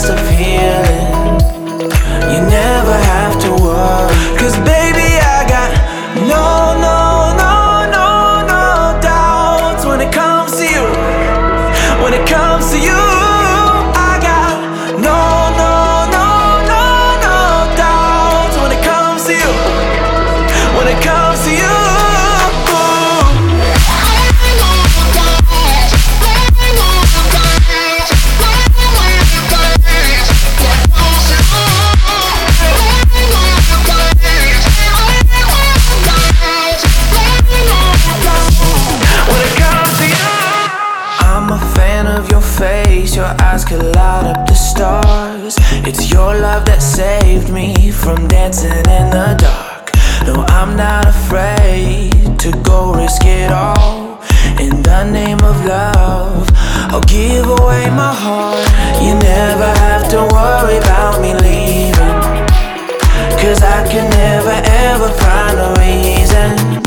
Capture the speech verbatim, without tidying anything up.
chance of healing. You never have to worry, 'cause baby I got no, no, no, no, no doubts when it comes to you. When it comes to you, I got no, no, no, no, no doubts when it comes to you. When it comes to you. Of your face, your eyes could light up the stars. It's your love that saved me from dancing in the dark. No, I'm not afraid to go risk it all. In the name of love, I'll give away my heart. You never have to worry about me leaving, 'cause I can never ever find a reason